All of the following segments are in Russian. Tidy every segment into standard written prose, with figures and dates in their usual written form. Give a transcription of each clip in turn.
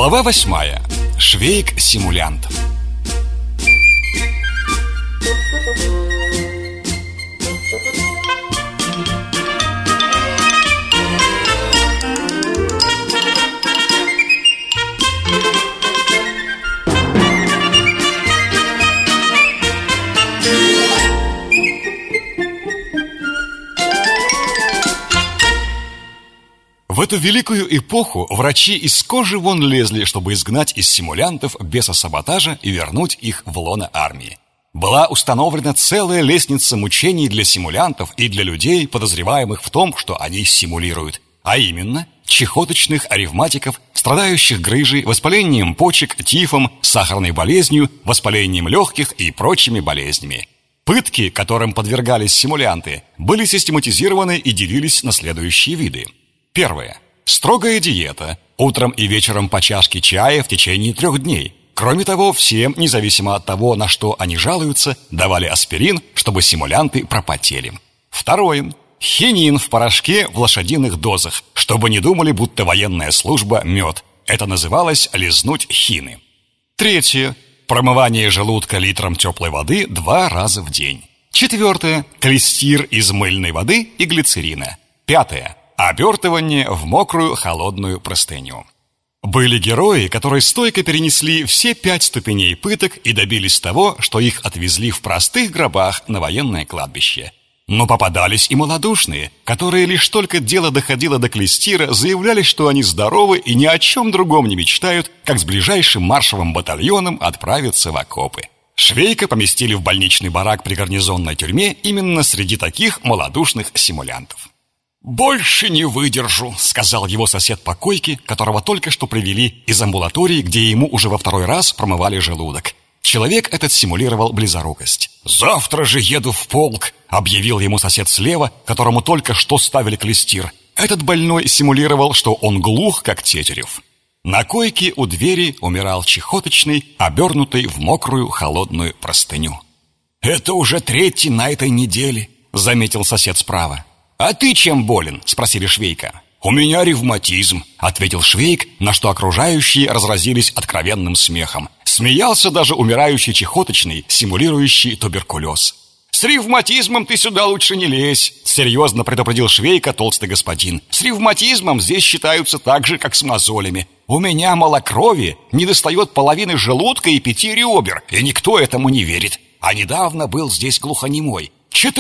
Глава 8. Швейк-симулянт. В эту великую эпоху врачи из кожи вон лезли, чтобы изгнать из симулянтов беса саботажа и вернуть их в лоно армии. Была установлена целая лестница мучений для симулянтов и для людей, подозреваемых в том, что они симулируют, а именно чехоточных ревматиков, страдающих грыжей, воспалением почек, тифом, сахарной болезнью, воспалением легких и прочими болезнями. Пытки, которым подвергались симулянты, были систематизированы и делились на следующие виды. Первое. Строгая диета. Утром и вечером по чашке чая в течение 3 дней. Кроме того, всем, независимо от того, на что они жалуются, давали аспирин, чтобы симулянты пропотели. Второе. Хинин в порошке в лошадиных дозах, чтобы не думали, будто военная служба – мед. Это называлось лизнуть хины. Третье. Промывание желудка литром теплой воды 2 раза в день. Четвертое. Клестир из мыльной воды и глицерина. Пятое. Обертывание в мокрую холодную простыню. Были герои, которые стойко перенесли все 5 ступеней пыток и добились того, что их отвезли в простых гробах на военное кладбище. Но попадались и малодушные, которые лишь только дело доходило до клестира, заявляли, что они здоровы и ни о чем другом не мечтают, как с ближайшим маршевым батальоном отправиться в окопы. Швейка поместили в больничный барак при гарнизонной тюрьме именно среди таких малодушных симулянтов. «Больше не выдержу», — сказал его сосед по койке, которого только что привели из амбулатории, где ему уже во 2-й раз промывали желудок. Человек этот симулировал близорукость. «Завтра же еду в полк», — объявил ему сосед слева, которому только что ставили клестир. Этот больной симулировал, что он глух, как Тетерев. На койке у двери умирал чехоточный, обернутый в мокрую холодную простыню. «Это уже 3-й на этой неделе», — заметил сосед справа. «А ты чем болен?» – спросили Швейка. «У меня ревматизм», – ответил Швейк, на что окружающие разразились откровенным смехом. Смеялся даже умирающий чехоточный, симулирующий туберкулез. «С ревматизмом ты сюда лучше не лезь», – серьезно предупредил Швейка толстый господин. «С ревматизмом здесь считаются так же, как с мозолями. У меня малокровие, недостает половины желудка и 5 ребер, и никто этому не верит. А недавно был здесь глухонемой.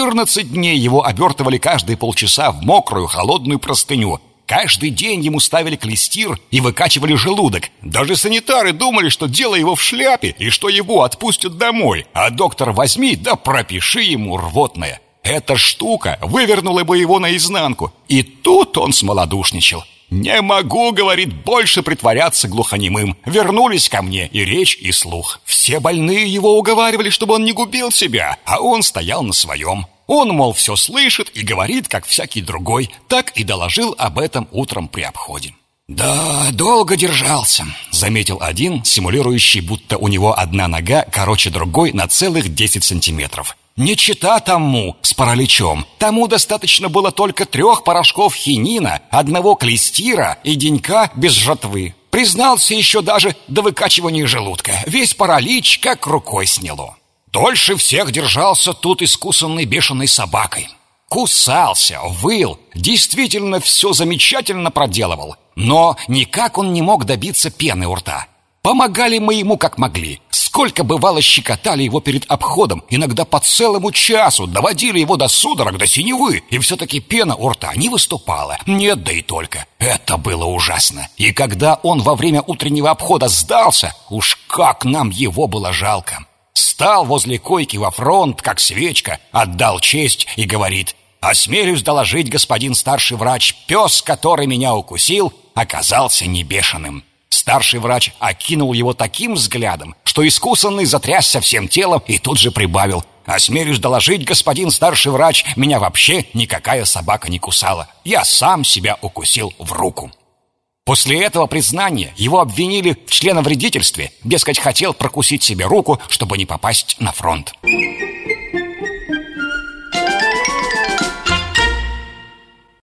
14 дней его обертывали каждые полчаса в мокрую холодную простыню. Каждый день ему ставили клестир и выкачивали желудок. Даже санитары думали, что дело его в шляпе и что его отпустят домой. А доктор возьми да пропиши ему рвотное. Эта штука вывернула бы его наизнанку. И тут он смолодушничал. «Не могу, — говорит, — больше притворяться глухонемым. Вернулись ко мне и речь, и слух». Все больные его уговаривали, чтобы он не губил себя, а он стоял на своем. Он, мол, все слышит и говорит, как всякий другой. Так и доложил об этом утром при обходе. «Да, долго держался», — заметил один, симулирующий, будто у него одна нога короче другой на целых 10 сантиметров. «Не чета тому с параличом. Тому достаточно было только 3 порошков хинина, 1 клестира и денька без жатвы. Признался еще даже до выкачивания желудка. Весь паралич как рукой сняло. Дольше всех держался тут искусанный бешеной собакой. Кусался, выл, действительно все замечательно проделывал. Но никак он не мог добиться пены у рта. Помогали мы ему как могли. Сколько бывало щекотали его перед обходом, иногда по целому часу, доводили его до судорог, до синевы, и все-таки пена у рта не выступала. Нет, да и только. Это было ужасно. И когда он во время утреннего обхода сдался, уж как нам его было жалко. Стал возле койки во фронт, как свечка, отдал честь и говорит: «Осмелюсь доложить, господин старший врач, пес, который меня укусил, оказался не бешеным». Старший врач окинул его таким взглядом, что искусанный затрясся всем телом и тут же прибавил: «Осмелюсь доложить, господин старший врач, меня вообще никакая собака не кусала. Я сам себя укусил в руку». После этого признания его обвинили в членовредительстве, дескать, хотел прокусить себе руку, чтобы не попасть на фронт.